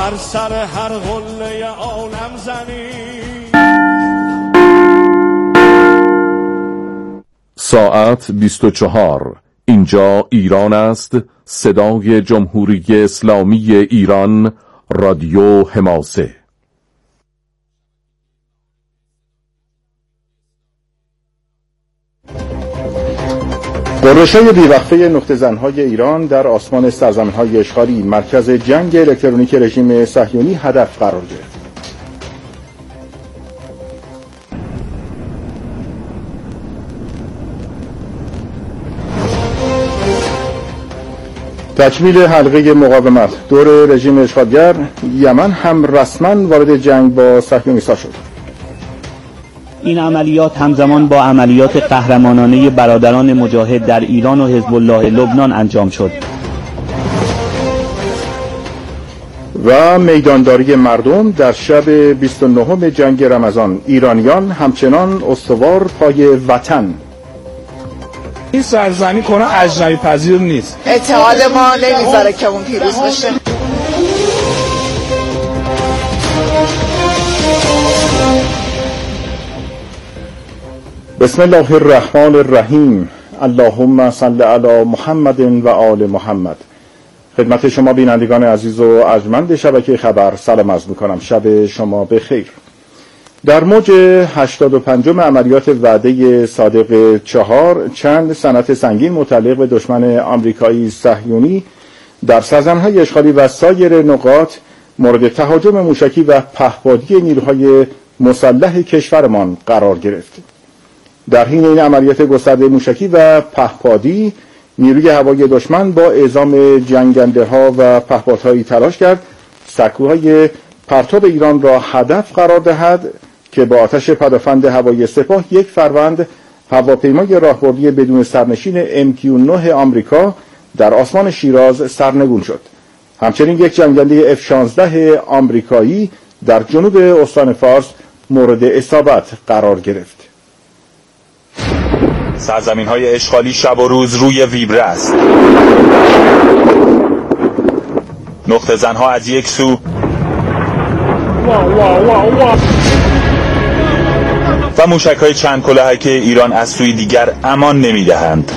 بر سر هر قله عالم زنید. ساعت 24. اینجا ایران است. صدای جمهوری اسلامی ایران، رادیو حماسه. غرش‌های بیوقفه نقطه زن‌های ایران در آسمان سرزمین‌های اشغالی مرکز جنگ الکترونیک رژیم صهیونی هدف قرار گرفت. تکمیل حلقه مقاومت دور رژیم اشغالگر، یمن هم رسما وارد جنگ با صهیونیست‌ها شد. این عملیات همزمان با عملیات قهرمانانه برادران مجاهد در ایران و حزب الله لبنان انجام شد. و میدانداری مردم در شب 29 جنگ رمضان، ایرانیان همچنان استوار پای وطن. این سرزمین کنه اجنبی پذیر نیست. اتحاد ما نمیذاره که اون پیروز بشه. بسم الله الرحمن الرحیم. اللهم صل علی محمد و آل محمد. خدمت شما بینندگان عزیز و ارجمند شبکه خبر سلام عرض می‌کنم. شب شما بخیر. در موج 85م عملیات وعده صادق 4 چند صنعت سنگین متعلق به دشمن آمریکایی صهیونی در سرزمین‌های اشغالی و سایر نقاط مورد تهاجم موشکی و پهپادی نیروهای مسلح کشورمان قرار گرفت. در حین این عملیات گسترده موشکی و پهپادی، نیروی هوایی دشمن با اعزام جنگنده‌ها و پهپادهایی تلاش کرد سکوهای پرتاب ایران را هدف قرار دهد که با آتش پدافند هوایی سپاه 1 فروند هواپیمای راهبردی بدون سرنشین MQ-9 آمریکا در آسمان شیراز سرنگون شد. همچنین 1 جنگنده F-16 آمریکایی در جنوب استان فارس مورد اصابت قرار گرفت. سرزمین‌های اشغالی شب و روز روی ویبره است. نقطه زنها از یک سو و موشک‌های چند کلاهک ایران از سوی دیگر امان نمی‌دهند.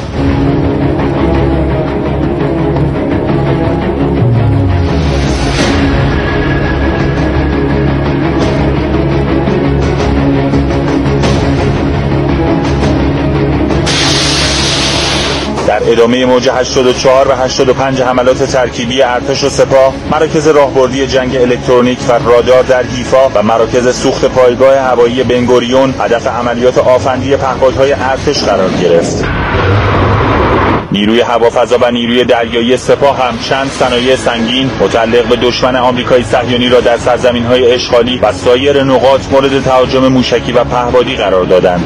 در ادامه موج 84 و 85 حملات ترکیبی ارتش و سپاه، مراکز راهبردی جنگ الکترونیک و رادار در حیفا و مراکز سوخت پایگاه هوایی بنگوریون هدف عملیات آفندی پهپادهای ارتش قرار گرفت. نیروی هوافضا و نیروی دریایی سپاه هم چند صنایع سنگین متعلق به دشمن آمریکایی صهیونی را در سرزمین‌های اشغالی و سایر نقاط مورد تهاجم موشکی و پهپادی قرار دادند.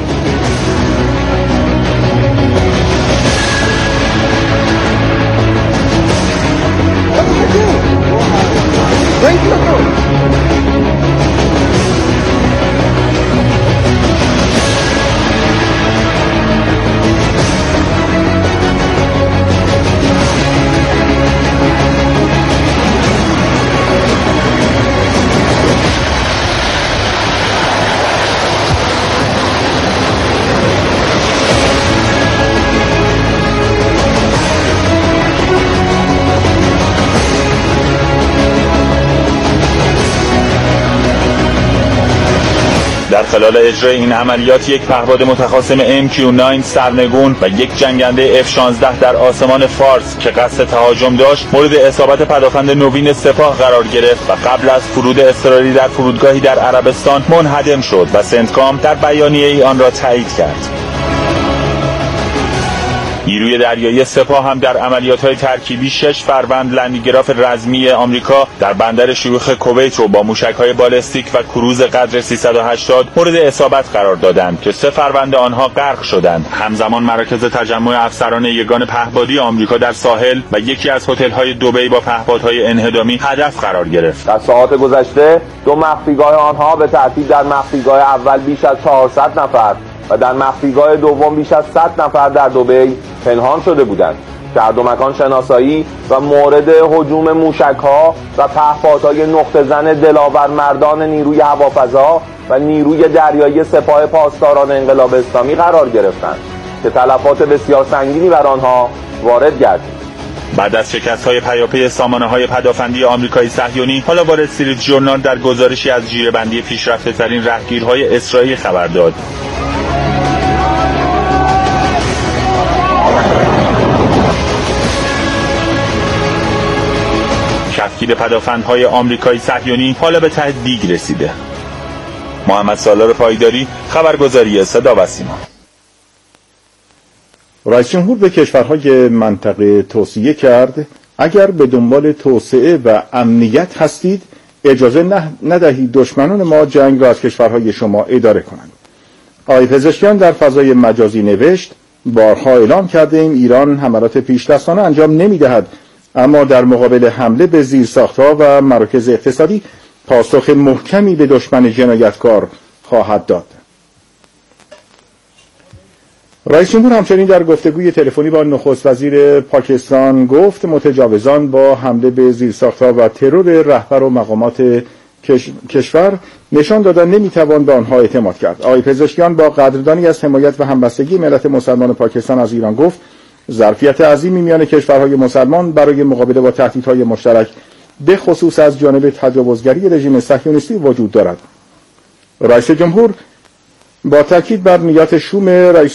در خلال اجرای این عملیات 1 پهپاد متخاصم MQ-9 سرنگون و 1 جنگنده F-16 در آسمان فارس که قصد تهاجم داشت مورد اصابت پدافند نوین سپاه قرار گرفت و قبل از فرود اضطراری در فرودگاهی در عربستان منهدم شد و سنتکام در بیانیه‌ای آن را تایید کرد. نیروی دریایی سپاه هم در عملیات‌های ترکیبی 6 فروند لندگراف رزمی آمریکا در بندر شیوخ کویت رو با موشک‌های بالستیک و کروز قدر 380 مورد اصابت قرار دادند که 3 فروند آنها غرق شدند. همزمان مراکز تجمع افسران یگان پهپادی آمریکا در ساحل و یکی از هتل‌های دبی با پهپادهای انهدامی هدف قرار گرفت. در ساعات گذشته 2 مخفیگاه آنها به ترتیب در مخفیگاه اول بیش از 400 نفر و در مخفیگاه دوم بیش از 100 نفر در دبی پنهان شده بودند. در دو مکان شناسایی و مورد هجوم موشک‌ها و پهپادهای نقطه زن دلاور مردان نیروی هوافضا و نیروی دریایی سپاه پاسداران انقلاب اسلامی قرار گرفتند که تلفات بسیار سنگینی بر آنها وارد گردید. بعد از شکست‌های پیاپی سامانه‌های پدافندی آمریکایی صهیونی، حالا وال استریت ژورنال در گزارشی از جیره‌بندی پیشرفته‌ترین رهگیرهای اسرائیل خبر داد. کفگیر پدافندهای آمریکایی صهیونی حالا به ته دیگ رسیده. محمد سالار پایداری، خبرگزاری صدا و سیما. رئیس جمهور به کشورهای منطقه توصیه کرد اگر به دنبال توسعه و امنیت هستید اجازه ندهید دشمنان ما جنگ را از کشورهای شما اداره کنند. آقای پزشکیان در فضای مجازی نوشت بارها اعلام کرده ایم ایران حملات پیش‌دستانه انجام نمی‌دهد، اما در مقابل حمله به زیرساخت‌ها و مراکز اقتصادی پاسخ محکمی به دشمن جنایتکار خواهد داد. رئیس جمهور همچنین در گفتگوی تلفنی با نخست وزیر پاکستان گفت متجاوزان با حمله به زیرساخت‌ها و ترور رهبر و مقامات کشور نشان دادن نمیتوان به آنها اعتماد کرد. آقای پزشکیان با قدردانی از حمایت و همبستگی ملت مسلمان پاکستان از ایران گفت ظرفیت عظیمی میان کشورهای مسلمان برای مقابله با تهدیدهای مشترک به خصوص از جانب تجاوزگری رژیم صهیونیستی وجود دارد. رئیس جمهور با تاکید بر نیات شوم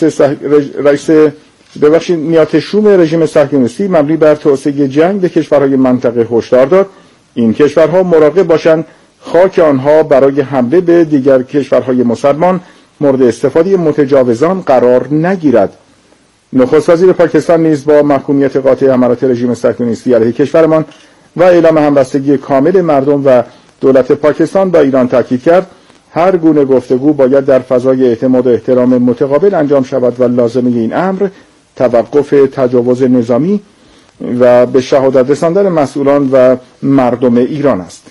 رژیم صهیونیستی مبنی بر توسعه جنگ به کشورهای منطقه هشدار داد این کشورها مراقب باشند خاک آنها برای حمله به دیگر کشورهای مسلمان مورد استفاده متجاوزان قرار نگیرد. نخست وزیر پاکستان نیز با محکومیت قاطع حملات رژیم صهیونیستی علیه کشورمان و اعلام همبستگی کامل مردم و دولت پاکستان با ایران تاکید کرد هر گونه گفتگو باید در فضای اعتماد و احترام متقابل انجام شود و لازمه این امر توقف تجاوز نظامی و به شهادت رساندن مسئولان و مردم ایران است.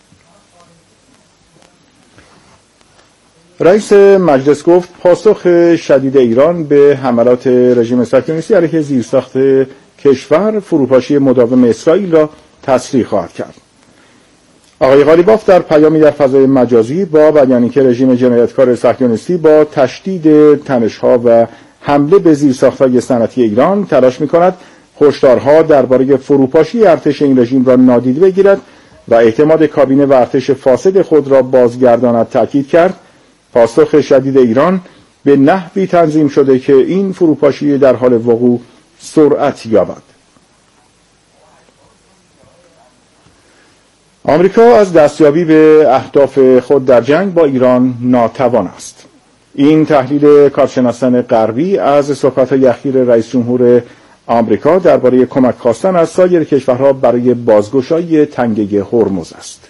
رئیس مجلس گفت پاسخ شدید ایران به حملات رژیم صهیونیستی علیه زیرساخت کشور فروپاشی مداوم اسرائیل را تسریع خواهد کرد. آقای قالیباف در پیامی در فضای مجازی با بیانی که رژیم جنایتکار صهیونیستی با تشدید تنش‌ها و حمله به زیرساخت‌های صنعتی ایران تلاش می‌کند هشدارها درباره فروپاشی ارتش این رژیم را نادیده بگیرد و اعتماد کابینه و ارتش فاسد خود را بازگرداند تاکید کرد. پاسخ شدید ایران به نحوی تنظیم شده که این فروپاشی در حال وقوع سرعت یابد. آمریکا از دستیابی به اهداف خود در جنگ با ایران ناتوان است. این تحلیل کارشناسان غربی از صحبت‌های اخیر رئیس جمهور آمریکا درباره کمک خواستن از سایر کشورها برای بازگشایی تنگه هرمز است.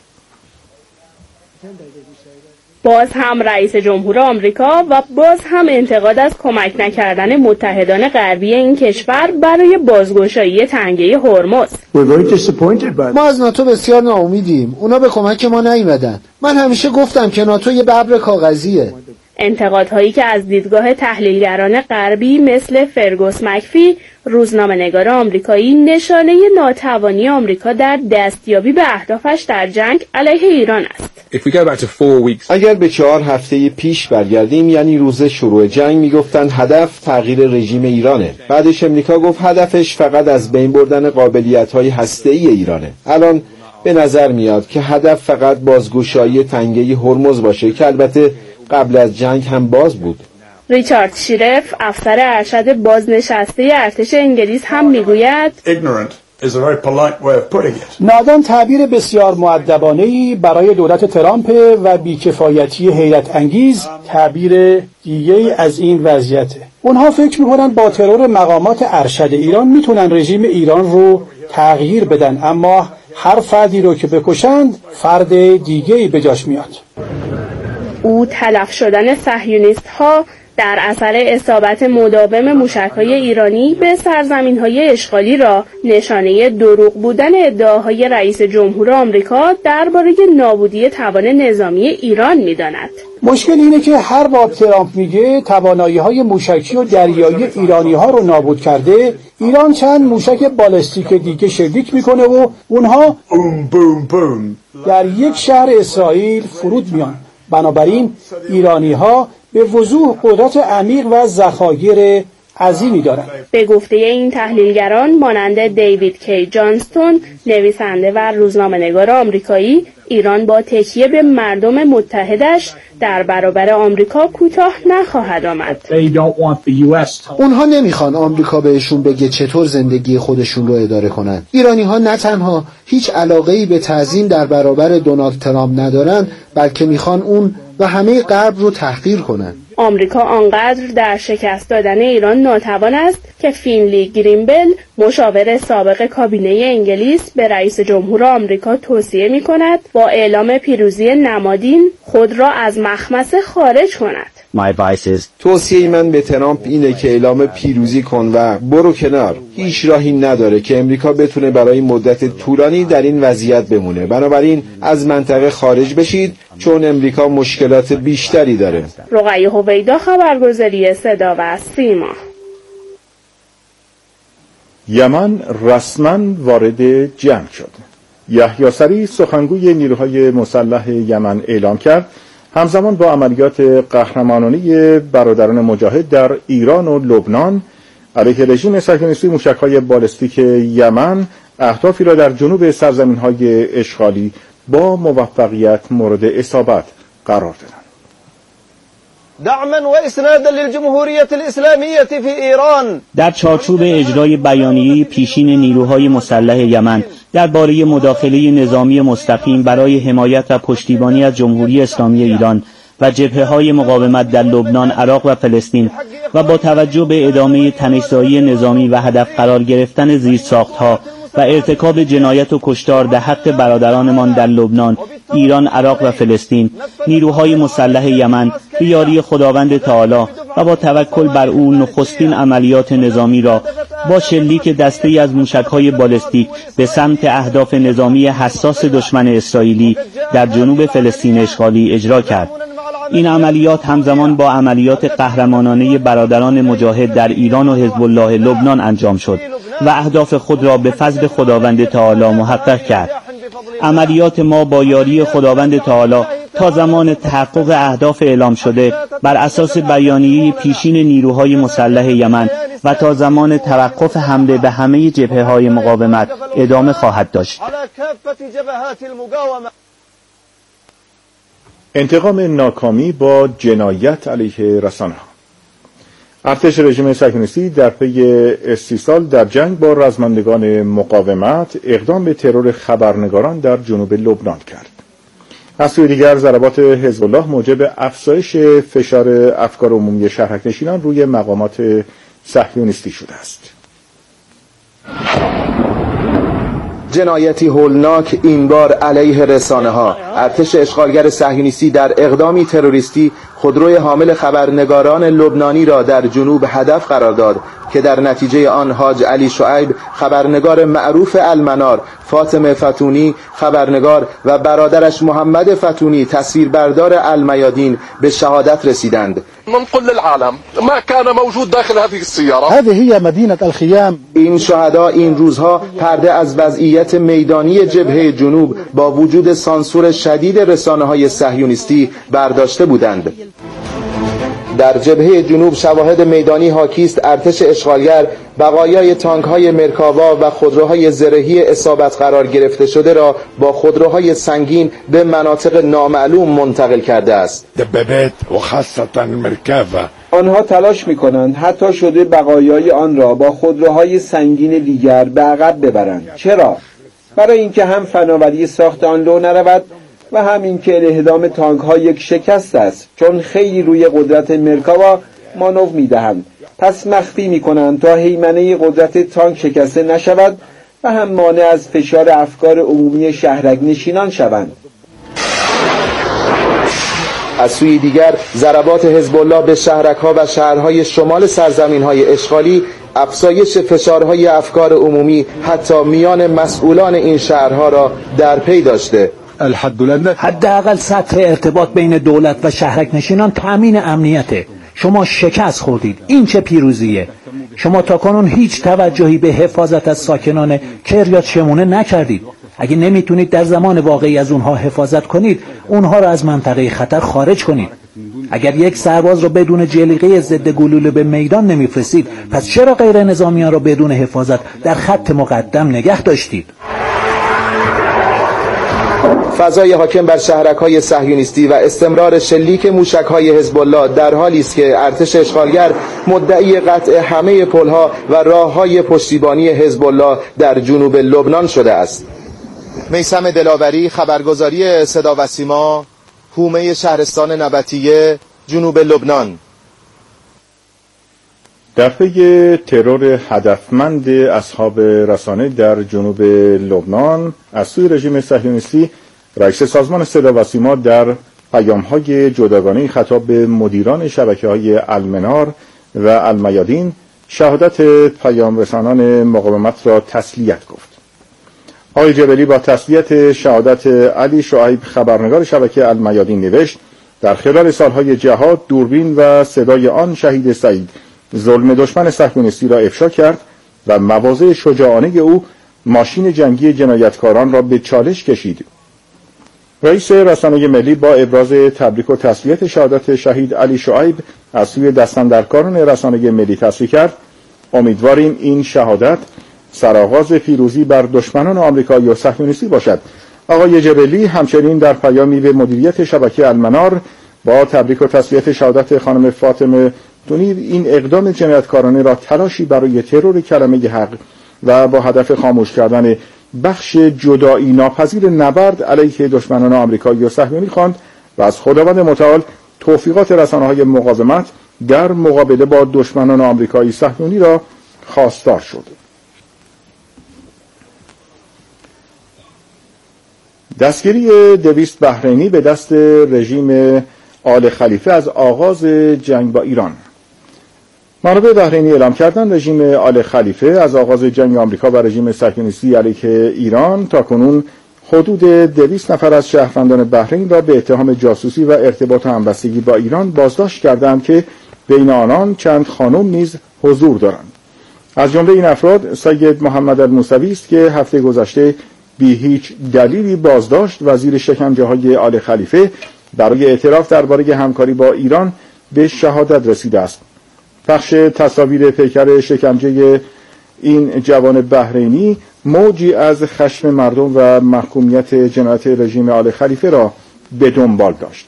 باز هم رئیس جمهور آمریکا و باز هم انتقاد از کمک نکردن متحدان غربی این کشور برای بازگشایی تنگه هرمز. ما از ناتو بسیار ناامیدیم. اونا به کمک ما نیومدن. من همیشه گفتم که ناتو یه ببر کاغذیه. انتقادهایی که از دیدگاه تحلیلگران غربی مثل فرگوس مکفی، روزنامه‌نگار آمریکایی، نشانه ناتوانی آمریکا در دستیابی به اهدافش در جنگ علیه ایران است. اگر به 4 هفته پیش برگردیم، یعنی روز شروع جنگ، میگفتند هدف تغییر رژیم ایرانه. بعدش امریکا گفت هدفش فقط از بین بردن قابلیت‌های هسته‌ای ایرانه. الان به نظر میاد که هدف فقط بازگشایی تنگه هرمز باشه که البته قبل از جنگ هم باز بود. ریچارد شیرف، افسر ارشد بازنشسته ارتش انگلیس هم میگوید نادان تعبیر بسیار مؤدبانه‌ای برای دولت ترامپ و بیکفایتی حیرت انگیز تعبیر دیگه‌ای از این وضعیته. اونها فکر می‌کنن با ترور مقامات ارشد ایران میتونن رژیم ایران رو تغییر بدن، اما هر فردی رو که بکشند فرد دیگه‌ای به جاش میاد. او تلف شدن صهیونیست‌ها در اثر اصابت مداوم موشک‌های ایرانی به سرزمین‌های اشغالی را نشانه دروغ بودن ادعاهای رئیس جمهور آمریکا درباره نابودی توان نظامی ایران می‌داند. مشکل اینه که هر بار ترامپ میگه توانایی‌های موشکی و دریایی ایرانی‌ها رو نابود کرده، ایران چند موشک بالستیک دیگه شلیک میکنه و اونها بوم بوم بوم در یک شهر اسرائیل فرود میان. بنابراین ایرانی‌ها به وضوح قدرت عمیق و ذخایر عظیمی دارند. به گفته این تحلیلگران مانند دیوید کی جانستون، نویسنده و روزنامه‌نگار آمریکایی، ایران با تکیه به مردم متحدش در برابر آمریکا کوتاه نخواهد آمد. اونها نمیخوان آمریکا بهشون بگه چطور زندگی خودشون رو اداره کنن. ایرانی‌ها نه تنها هیچ علاقه‌ای به تعظیم در برابر دونالد ترامپ ندارن، بلکه میخوان اون و همه غرب رو تحقیر کنن. آمریکا آنقدر در شکست دادن ایران ناتوان است که فینلی گرینبل، مشاور سابق کابینه انگلیس، به رئیس جمهور آمریکا توصیه می‌کند با اعلام پیروزی نمادین خود را از مخمصه خارج کند. توصیه من به ترامپ اینه که اعلام پیروزی کن و برو کنار. هیچ راهی نداره که امریکا بتونه برای مدت طولانی در این وضعیت بمونه. بنابراین از منطقه خارج بشید چون امریکا مشکلات بیشتری داره. رقیه هویدا، خبرگزاری صدا و سیما. یمن رسما وارد جنگ شد. یحیی سری، سخنگوی نیروهای مسلح یمن، اعلام کرد همزمان با عملیات قهرمانانه برادران مجاهد در ایران و لبنان علیه رژیم صهیونیستی، موشک‌های بالستیک یمن اهدافی را در جنوب سرزمین‌های اشغالی با موفقیت مورد اصابت قرار دادند. دعما و اسنادا للجمهوریت الاسلامیه فی ایران. در چارچوب اجرای بیانیه پیشین نیروهای مسلح یمن درباره مداخله نظامی مستقیم برای حمایت و پشتیبانی از جمهوری اسلامی ایران و جبهه‌های مقاومت در لبنان، عراق و فلسطین و با توجه به ادامه تنش‌زایی نظامی و هدف قرار گرفتن زیرساخت‌ها و ارتکاب جنایت و کشتار در حق برادرانمان در لبنان، ایران، عراق و فلسطین، نیروهای مسلح یمن به یاری خداوند تعالی و با توکل بر او نخستین عملیات نظامی را با شلیک دسته‌ای از موشک‌های بالستیک به سمت اهداف نظامی حساس دشمن اسرائیلی در جنوب فلسطین اشغالی اجرا کرد. این عملیات همزمان با عملیات قهرمانانه برادران مجاهد در ایران و حزب الله لبنان انجام شد و اهداف خود را به فضل خداوند تعالی محقق کرد. عملیات ما با یاری خداوند تعالی تا زمان تحقق اهداف اعلام شده بر اساس بیانیه پیشین نیروهای مسلح یمن و تا زمان توقف حمله به همه جبهه‌های مقاومت ادامه خواهد داشت. انتقام ناکامی با جنایت علیه رسانه‌ها. ارتش رژیم صهیونیستی در پی استیصال در جنگ با رزمندگان مقاومت اقدام به ترور خبرنگاران در جنوب لبنان کرد. از سوی دیگر ضربات حزب الله موجب افزایش فشار افکار عمومی شهرک‌نشینان روی مقامات صهیونیستی شده است. جنایتی هولناک این بار علیه رسانه‌ها. ارتش اشغالگر صهیونیستی در اقدامی تروریستی خودروی حامل خبرنگاران لبنانی را در جنوب هدف قرار داد که در نتیجه آن حاج علی شعیب، خبرنگار معروف المنار، فاطمه فتونی خبرنگار و برادرش محمد فتونی تصویربردار المیادین به شهادت رسیدند. ننقل للعالم ما كان موجود داخل هذه السيارة. هذه هي مدينة الخيام. این شهدا این روزها پرده از وضعیت میدانی جبهه جنوب با وجود سانسور شدید رسانه‌های صهیونیستی برداشته بودند. در جبهه جنوب شواهد میدانی حاکی است ارتش اشغالگر بقایای تانک‌های مرکاوا و خودروهای زرهی اصابت قرار گرفته شده را با خودروهای سنگین به مناطق نامعلوم منتقل کرده است. دبابات و خاصة مرکاوا. آنها تلاش می‌کنند حتی شده بقایای آن را با خودروهای سنگین دیگر به عقب ببرند. چرا؟ برای اینکه هم فناوری ساخت آن لو نرود و همین که اعدام تانک ها یک شکست است، چون خیلی روی قدرت مرکاوا مانور میدهند. پس مخفی میکنند تا هیمنه قدرت تانک شکسته نشود و هم مانع از فشار افکار عمومی شهرک نشینان شوند. از سوی دیگر ضربات حزب الله به شهرک‌ها و شهرهای شمال سرزمین‌های اشغالی افزایش فشارهای افکار عمومی حتی میان مسئولان این شهرها را در پی داشته. حداقل سطح ارتباط بین دولت و شهرک نشینان تأمین امنیته. شما شکست خوردید. این چه پیروزیه؟ شما تاکنون هیچ توجهی به حفاظت از ساکنان کریات شمونه نکردید. اگه نمیتونید در زمان واقعی از اونها حفاظت کنید، اونها را از منطقه خطر خارج کنید. اگر یک سرباز را بدون جلیقه ضد گلوله به میدان نمیفرستید، پس چرا غیر نظامیان را بدون حفاظت در خط مقدم نگه داشتید؟ فضای حاکم بر شهرک‌های صهیونیستی و استمرار شلیک موشک‌های حزب الله در حالی است که ارتش اشغالگر مدعی قطع همه پل‌ها و راه‌های پشتیبانی حزب الله در جنوب لبنان شده است. میثم دلاوری، خبرگزاری صدا و سیما، حومه شهرستان نبطیه، جنوب لبنان. در پی ترور هدفمند اصحاب رسانه در جنوب لبنان از سوی رژیم صهیونیستی، رئیس سازمان صدا و سیما در پیام‌های جداگانه خطاب به مدیران شبکه‌های المنار و المیادین شهادت پیام رسانان مقاومت را تسلیت گفت. آقای جبلی با تسلیت شهادت علی شعیب خبرنگار شبکه المیادین نوشت: در خلال سالهای جهاد دوربین و صدای آن شهید سعید ظلم دشمن صهیونیستی را افشا کرد و مواضع شجاعانه او ماشین جنگی جنایتکاران را به چالش کشید. رئیس رسانه ملی با ابراز تبریک و تسلیت شهادت شهید علی شعیب از سوی دستاندرکاران رسانه ملی تصریح کرد: امیدواریم این شهادت سرآغاز پیروزی بر دشمنان آمریکایی و صهیونیستی باشد. آقای جبلی همچنین در پیامی به مدیریت شبکه المنار با تبریک و تسلیت شهادت خانم فاطمه دونیر این اقدام جنایتکارانه را تلاشی برای ترور کلمه حق و با هدف خاموش کردن بخش جدایی ناپذیر نبرد علیه دشمنان آمریکایی و صهیونی خواند و از خداوند متعال توفیقات رسانه‌های مقاومت در مقابله با دشمنان آمریکایی صهیونی را خواستار شد. دستگیری 200 بحرینی به دست رژیم آل خلیفه از آغاز جنگ با ایران. منابع بحرینی اعلام کردند رژیم آل خلیفه از آغاز جنگ آمریکا و رژیم صهیونیستی علیه ایران تاکنون حدود 200 نفر از شهروندان بحرین را به اتهام جاسوسی و ارتباط و همبستگی با ایران بازداشت کردند که بین آنان چند خانم نیز حضور دارند. از جمله این افراد سید محمد الموسوی است که هفته گذشته بی هیچ دلیلی بازداشت و زیر شکنجه‌های آل خلیفه برای اعتراف درباره همکاری با ایران به شهادت رسیده است. پخش تصاویر پیکر شکنجه این جوان بحرینی موجی از خشم مردم و محکومیت جنایت رژیم آل خلیفه را به دنبال داشت.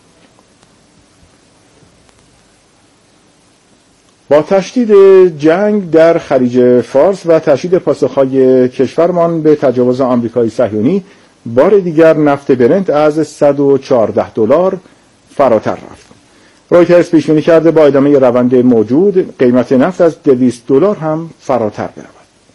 با تشدید جنگ در خلیج فارس و تشدید پاسخهای کشورمان به تجاوز آمریکایی صهیونی، بار دیگر نفت برنت از $114 فراتر رفت. رویترز پیش‌بینی کرده با ادامه روند موجود قیمت نفت از $200 هم فراتر برود.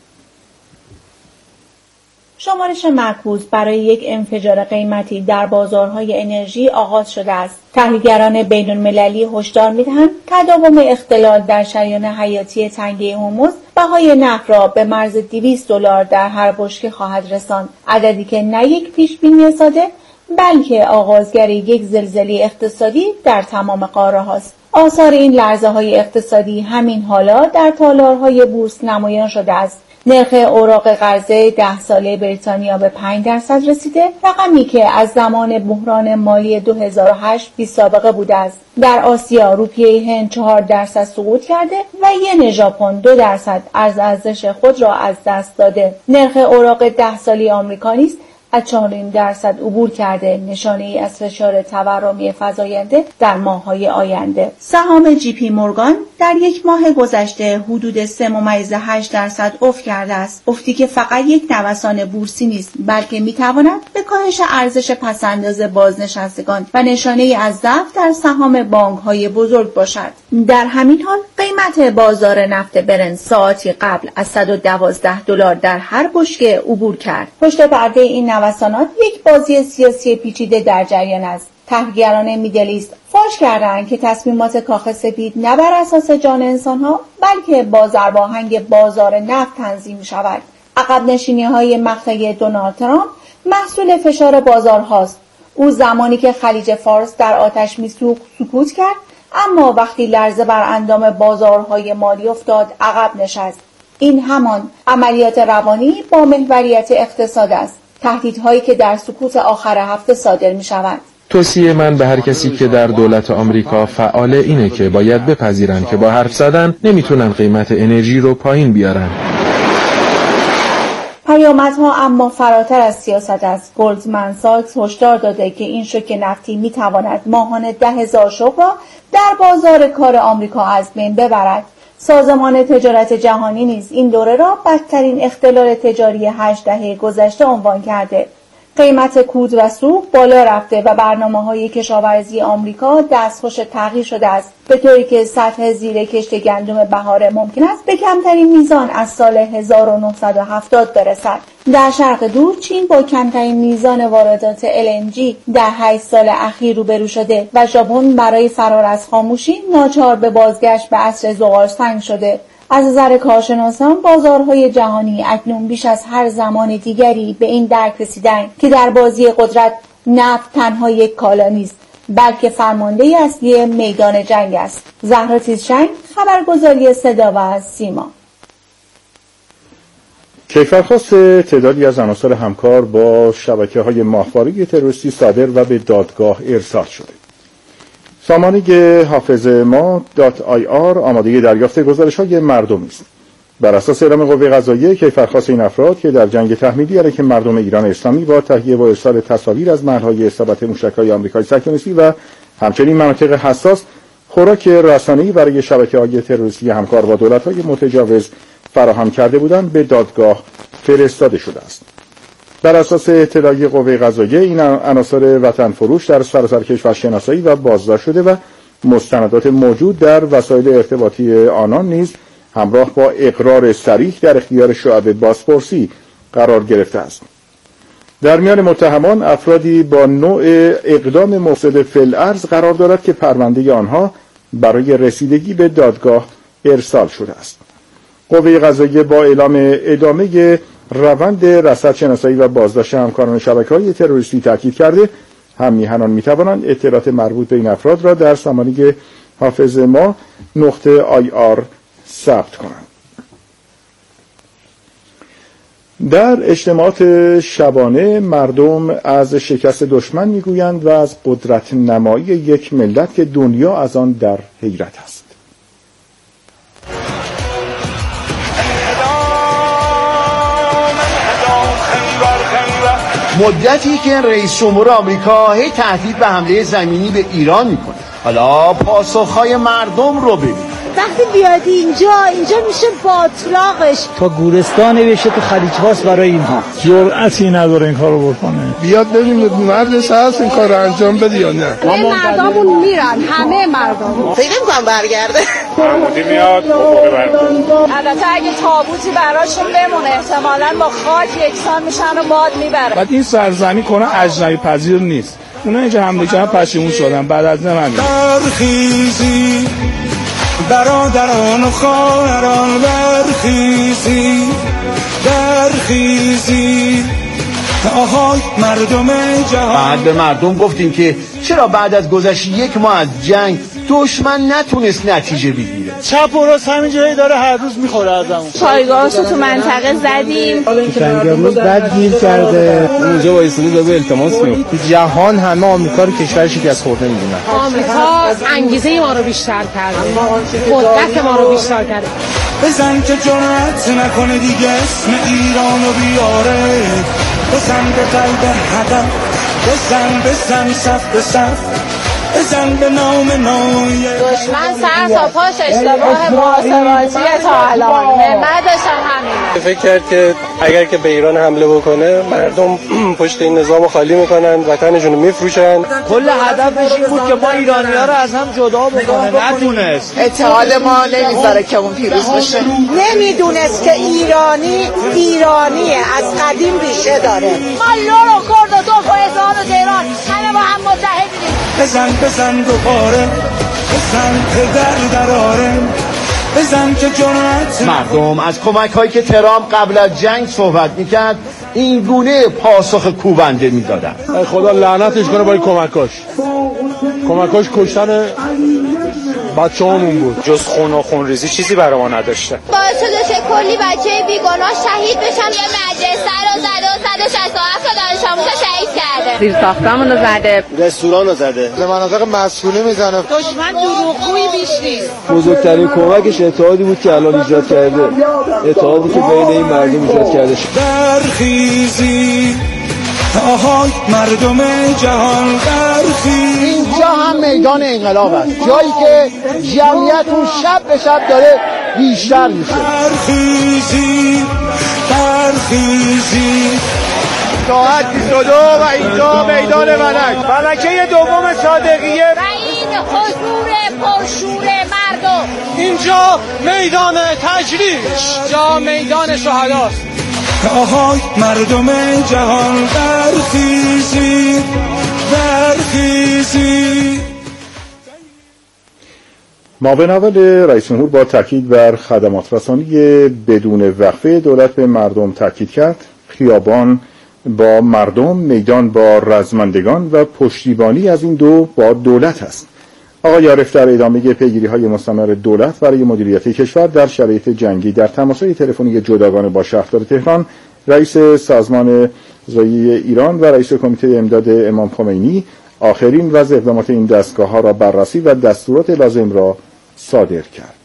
شمارش معکوس برای یک انفجار قیمتی در بازارهای انرژی آغاز شده است. تحلیلگران بین‌المللی هشدار می‌دهند تداوم اختلال در شریان حیاتی تنگه هرمز بهای نفت را به مرز $200 در هر بشکه خواهد رساند، عددی که نه یک پیش‌بینی ساده بلکه آغازگر یک زلزله اقتصادی در تمام قاره هاست. آثار این لرزه‌های اقتصادی همین حالا در تالارهای بورس نمایان شده است. نرخ اوراق قرضه 10 ساله بریتانیا به 5% رسیده، رقمی که از زمان بحران مالی 2008 بی سابقه بوده است. در آسیا روپیه هند 4% سقوط کرده و ین ژاپن 2% از ارزش خود را از دست داده. نرخ اوراق 10 ساله آمریکا نیز از 4.5% عبور کرده، نشانه ای از فشار تورمی فزاینده در ماه‌های آینده. سهام جی پی مورگان در یک ماه گذشته حدود 3.8% افت کرده است. افتی که فقط یک نوسان بورسی نیست، بلکه میتواند به کاهش ارزش پس‌انداز بازنشستگان و نشانه ای از ضعف در سهام بانک‌های بزرگ باشد. در همین حال قیمت بازار نفت برنت ساعتی قبل از $112 در هر بشکه عبور کرد. پشت پرده این نوسانات یک بازی سیاسی پیچیده در جریان است. تحلیلگران میدلیست فاش کردند که تصمیمات کاخ سفید نه بر اساس جان انسانها بلکه با ضرب آهنگ بازار نفت تنظیم شود. عقب نشینی‌های مقطعی دونالد ترامپ محصول فشار بازارهاست. او زمانی که خلیج فارس در آتش میسوخت سکوت کرد، اما وقتی لرزه بر اندام بازارهای مالی افتاد عقب نشست. این همان عملیات روانی با محوریت اقتصاد است. تهدیدهایی که در سکوت آخر هفته صادر می‌شوند. توصیه من به هر کسی که در دولت آمریکا فعال اینه که باید بپذیرن که با حرف زدن نمیتونن قیمت انرژی رو پایین بیارن. پیامدها اما فراتر از سیاست است. گلدمن ساکس هشدار داده که این شوک نفتی میتواند ماهانه 10,000 شغل را در بازار کار آمریکا از بین ببرد. سازمان تجارت جهانی نیز این دوره را بدترین اختلال تجاری 8 دهه گذشته عنوان کرده. قیمت کود و سوخت بالا رفته و برنامه‌های کشاورزی آمریکا دستخوش تغییر شده است، به طوری که سطح زیر کشت گندم بهاره ممکن است به کمترین میزان از سال 1970 برسد. در شرق دور چین با کمترین میزان واردات LNG در 8 سال اخیر روبرو شده و ژاپن برای فرار از خاموشی ناچار به بازگشت به عصر زغالسنگ شده. از نظر کارشناسان بازارهای جهانی اکنون بیش از هر زمان دیگری به این درک رسیدند که در بازی قدرت نفت تنها یک کالا نیست بلکه فرمانده اصلی میدان جنگ است. زهرا تیزشنگ، خبرگزاری صدا و سیما. کیفرخواست تعدادی از عناصر همکار با شبکه‌های ماهواره‌ای تروریستی صادر و به دادگاه ارسال شده. سامانه حافظه‌ما.ir آماده دریافت گزارش‌های مردمی است. بر اساس اعلام قوه قضاییه کیفرخواست این افراد که در جنگ تحمیلی علیه مردم ایران اسلامی با تهیه و ارسال تصاویر از محل‌های اصابت موشک‌های آمریکایی صهیونیستی و همچنین مناطق حساس خوراک رسانه‌ای برای شبکه‌های تروریستی همکار با دولت‌های متجاوز فراهم کرده بودند به دادگاه فرستاده شده است. بر اساس اطلاعیه قوه قضاییه این عناصر وطن فروش در سراسر کشور شناسایی و بازداشت شده و مستندات موجود در وسایل ارتباطی آنان نیز همراه با اقرار صریح در اختیار شعب بازپرسی قرار گرفته است. در میان متهمان افرادی با نوع اقدام مفسد فی الارض قرار دارد که پرونده آنها برای رسیدگی به دادگاه ارسال شده است. قوه قضاییه با اعلام ادامه روند رصد شناسایی و بازداشت همکاران شبکه‌های تروریستی تاکید کرده هم میهنان میتوانند اطلاعات مربوط به این افراد را در سامانه حافظه‌ما.ir ثبت کنند. در اجتماعات شبانه مردم از شکست دشمن میگویند و از قدرت نمایی یک ملت که دنیا از آن در حیرت است. مدتی که رئیس جمهور آمریکا هی تهدید به حمله زمینی به ایران میکنه، حالا پاسخهای مردم رو ببین. وقتی بیادی اینجا میشه باطلاقش. تا گورستان نوشته تو خلیج فارس برای اینها. جرأتی نداره این کارو بکنه. بیاد ببینید مردش هست این کارو انجام بده یا نه. مردمون میرن، همه مردم. فکر نمی‌کنم برگرده. محمودی میاد البته اگه تابوتی براشون بمونه احتمالاً با خاک یکسان میشن و باد میبره. بعد این سرزنی کنه اجنبی پذیر نیست. اونا اینجا حمله کردن پشیمون شدن بعد از همین. برخیزی برادران و خواهران برخیزی آهای مردم جهان. بعد به مردم گفتیم که چرا بعد از گذشت 1 ماه از جنگ دشمن نتونست نتیجه بگیره. چپ و راست همین جایی داره هر روز میخوره ازمون. پایگاهاشو تو منطقه زدیم. جنگ امروز بد گیر کرده. اونجا وایسادی داره به التماس میکنه. جهان همه آمریکا رو کشور شکست خورده میدونن. آمریکا انگیزه ما رو بیشتر کرده. قدرت ما رو بیشتر کرده. بزن که جرأت نکنه دیگه اسم ایرانو بیاره. بزن به قلب هدف. بزن صف به صف. بزن به نام دشمن سر تا پاش اشتباه محاسباتیه تا الان. نمدش هم همینه. فکر کرد که اگر که به ایران حمله بکنه مردم پشت این نظام خالی میکنن، وطنشون رو میفروشن. کل هدفش این بود که ما ایرانی‌ها رو از هم جدا بکنه. نتونست. اتحاد ما نمیذاره که اون پیروز بشه. نمیدونست که ایرانیه، از قدیم ریشه داره. ما لور و کرد و دوک و ازهان و تهران همه با هم متحدیم. بزن بزن دوباره، بزن پدر دراره، بزن که جرأت. مردم از کمک هایی که ترامپ قبل از جنگ صحبت میکرد این گونه پاسخ کوبنده میدادن. خدا لعنتش کنه با این کمکاش کشتن بچه‌هامون بود. جز خون و خونریزی چیزی برای ما نداشته. باعث شده که کلی بچه بیگناه شهید بشن. یه مدرسه رو زده و 167 دانش آموز شهید کرده. زیر ساختمون رو زده، رستوران رو زده، به مناطق مسکونی میزنه. دشمن دروغگویی بیش نیست. بزرگترین کمکش اتحادی بود که الان ایجاد کرده، اتحادی که بین این مردم ایجاد کرده. برخیزی آهای مردم جهان برخیز. اینجا هم میدان انقلاب است، جایی که جمعیت اون شب به شب داره بیشتر میشه. برخیزی ساعت 22 و اینجا میدان ملکه دوم صادقیه و این حضور پرشور مردم. اینجا میدان تجریش، جا میدان شهداست. آهای مردم جهان برخیزی. معاون اول رئیس جمهور با تاکید بر خدمات رسانی بدون وقفه دولت به مردم تاکید کرد خیابان با مردم، میدان با رزمندگان و پشتیبانی از این دو با دولت است. آقای عارف در ادامه پیگیری‌های مستمر دولت برای مدیریت کشور در شرایط جنگی در تماس‌های تلفنی جداگانه با شهردار تهران، رئیس سازمان زایی ایران و رئیس کمیته امداد امام خمینی آخرین وضع اقدامات این دستگاه‌ها را بررسی و دستورات لازم را صادر کرد.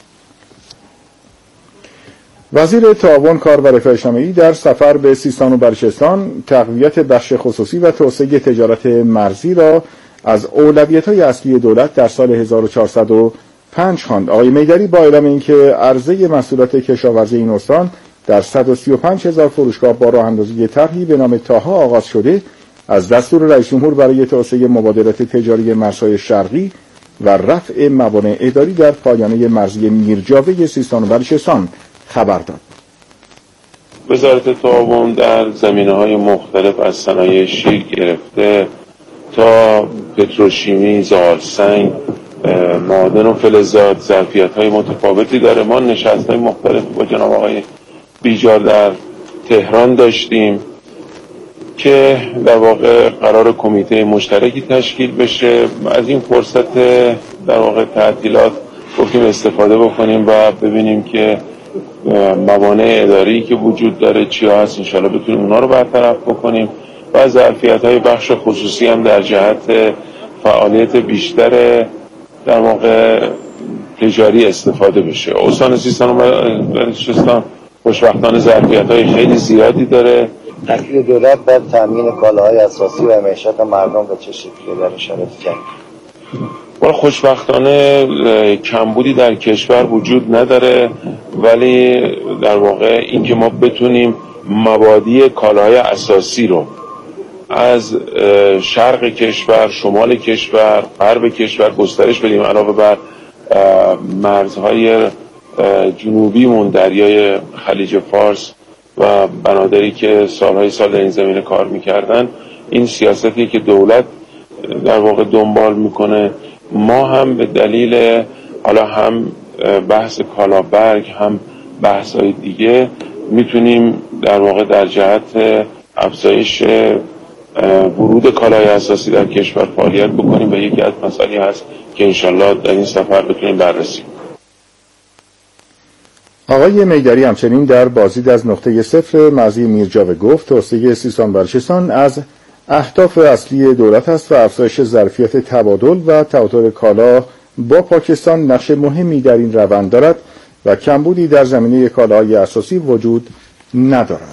وزیر تعاون، کار و رفاه اجتماعی در سفر به سیستان و بلوچستان تقویت بخش خصوصی و توسعه تجارت مرزی را از اولویت‌های اصلی دولت در سال 1405 خواند. آقای میدری با اعلام اینکه عرضه محصولات کشاورزی این استان در 135,000 فروشگاه با راه اندازی طرحی به نام تاها آغاز شده، از دستور رئیس جمهور برای توسعه مبادلات تجاری مرزهای شرقی و رفع موانع اداری در پایانه مرزی میرجاوه سیستان و بلوچستان خبر داد. وزارت تعاون در زمینه‌های مختلف از صنایع شیک گرفته تا پتروشیمی، زغالسنگ، معادن و فلزات ظرفیت‌های متفاوتی داره. ما نشست‌های مختلف با جناب آقای بیجار در تهران داشتیم که در واقع قرار کمیته مشترکی تشکیل بشه. از این فرصت در واقع تعطیلات گفتیم استفاده بکنیم و ببینیم که موانع اداری که وجود داره چی هست، انشالله بتونیم اونا رو برطرف بکنیم و از ظرفیت‌های بخش خصوصی هم در جهت فعالیت بیشتر در واقع تجاری استفاده بشه. استان سیستان و بلوچستان خوشبختانه ظرفیت‌های خیلی زیادی داره. تاکید دولت بر تامین کالاهای اساسی و معیشت مردم به چه شکلی در شرایط جنگ. خوشبختانه کمبودی در کشور وجود نداره، ولی در واقع اینکه ما بتونیم مبادی کالاهای اساسی رو از شرق کشور، شمال کشور، غرب کشور گسترش بدیم، علاوه بر مرزهای جنوبیمون، دریای خلیج فارس و بنادری که سالهای سال در این زمینه کار میکردن. این سیاستی که دولت در واقع دنبال میکنه. ما هم به دلیل حالا هم بحث کالابرگ هم بحث‌های دیگه میتونیم در واقع در جهت افزایش ورود کالای اساسی در کشور فعالیت بکنیم و یکی از مسائلی هست که انشالله در این سفر بتونیم بررسیم. آقای میدری همچنین در بازدید از نقطه صفر مرزی میرجاوه گفت توسعه سیستان و بلوچستان از اهداف اصلی دولت است و افزایش ظرفیت تبادل و تبادل کالا با پاکستان نقش مهمی در این روند دارد و کمبودی در زمینه کالاهای اساسی وجود ندارد.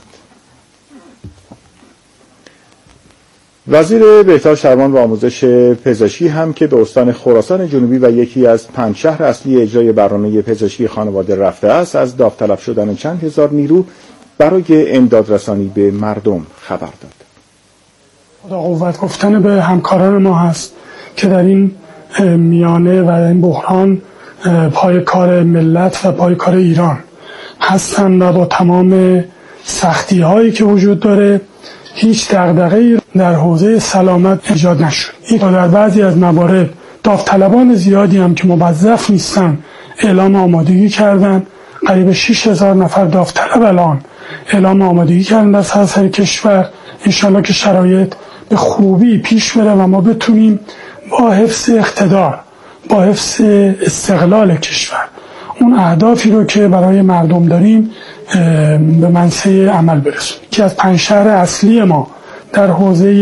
وزیر بهداشت، درمان و آموزش پزشکی هم که به استان خراسان جنوبی و یکی از 5 شهر اصلی اجرای برنامه پزشکی خانواده رفته است، از داوطلب شدن چند هزار نیرو برای امدادرسانی به مردم خبر داد. قوت گفتن به همکاران ما هست که در این میانه و این بحران پای کار ملت و پای کار ایران هستند و با تمام سختی هایی که وجود داره هیچ دغدغه‌ای در حوزه سلامت ایجاد نشد. این در بعضی از موارد داوطلبان زیادی هم که موظف نیستن اعلام آمادگی کردن. قریب 6000 نفر داوطلب الان اعلام آمادگی کردن در سراسر کشور. انشالله که شرایط به خوبی پیش بره و ما بتونیم با حفظ اقتدار، با حفظ استقلال کشور، اون اهدافی رو که برای مردم داریم به منصه عمل برسونیم. که از 5 شهر اصلی ما در حوزه